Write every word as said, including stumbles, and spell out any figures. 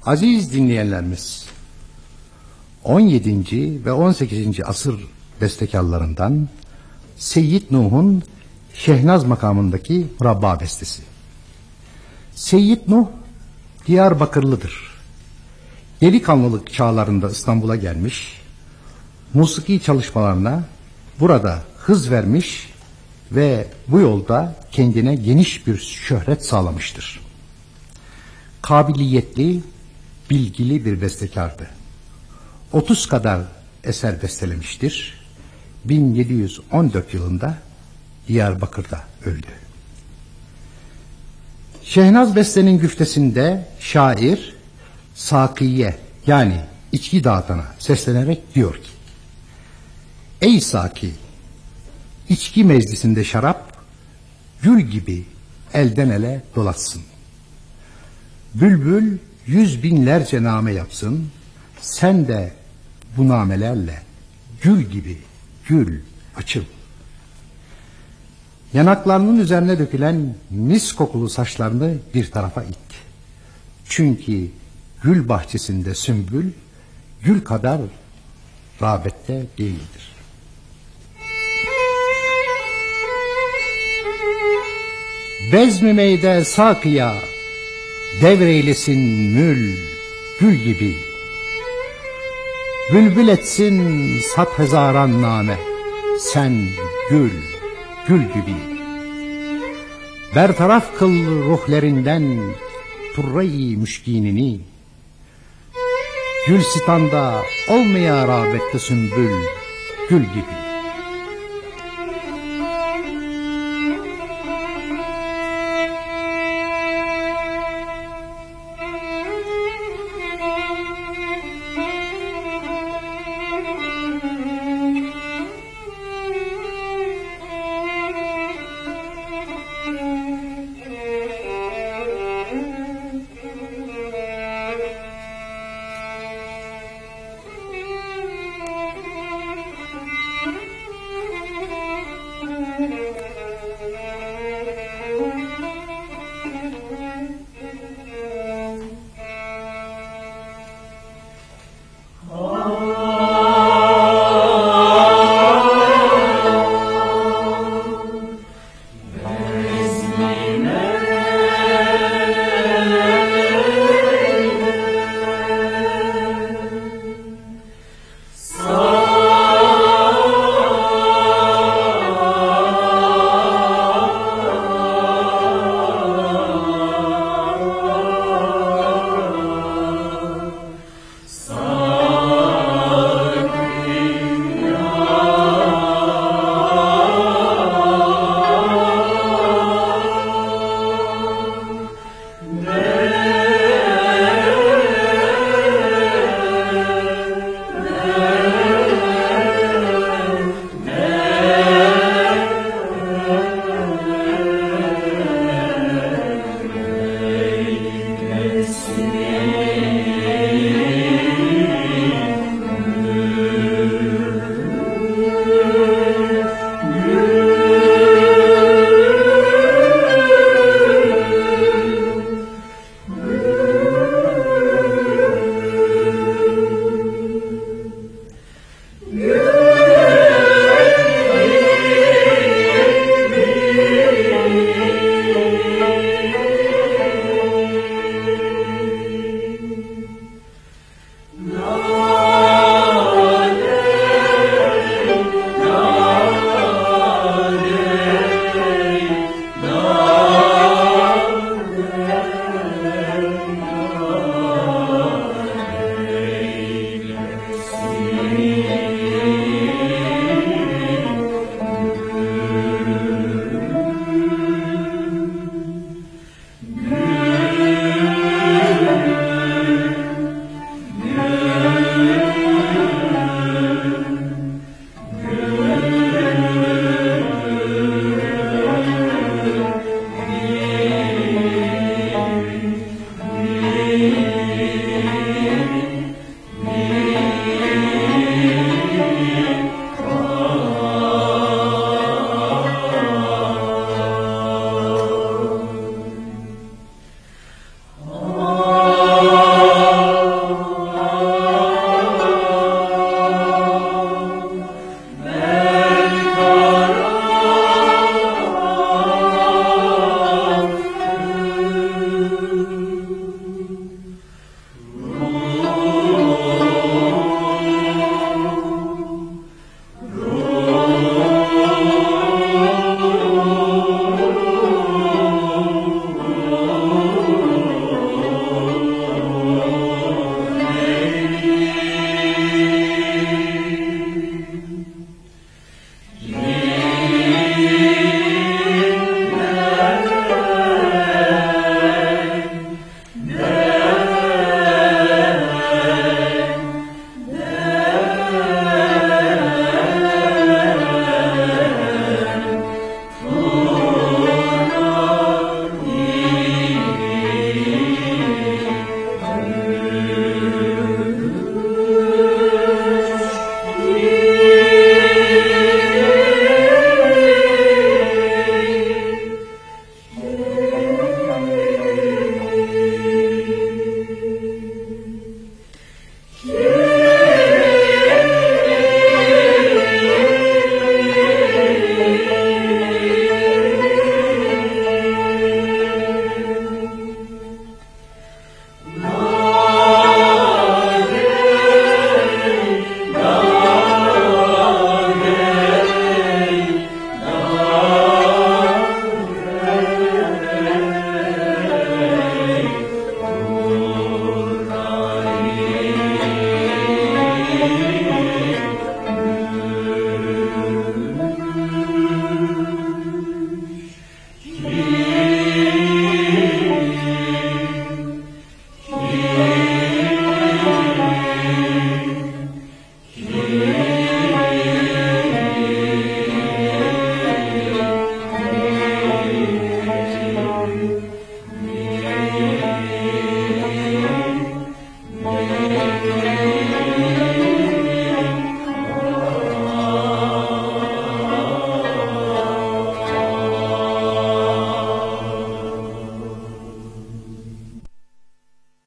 Aziz dinleyenlerimiz, on yedinci ve on sekizinci asır bestekarlarından Seyyid Nuh'un Şehnaz makamındaki Murabba bestesi. Seyyid Nuh Diyarbakırlıdır. Delikanlılık çağlarında İstanbul'a gelmiş, musiki çalışmalarına burada hız vermiş ve bu yolda kendine geniş bir şöhret sağlamıştır. Kabiliyetli, bilgili bir bestekardı. otuz kadar eser bestelemiştir. bin yedi yüz on dört yılında Diyarbakır'da öldü. Şehnaz bestenin güftesinde şair sakiye, yani içki dağıtana seslenerek diyor ki: ey saki, içki meclisinde şarap gül gibi elden ele dolatsın. Bülbül yüz binlerce name yapsın, sen de bu namelerle gül gibi gül açıl. Yanaklarının üzerine dökülen mis kokulu saçlarını bir tarafa it. Çünkü gül bahçesinde sümbül gül kadar rağbette değildir. Bezmi meyde sakıya devreylesin mül gül gibi. Bülbül etsin sat hezaran name, sen gül gül gibi. Bertaraf kıl ruhlerinden turre-i müşkinini. Gülsitanda olmaya rağbette sümbül gül gibi.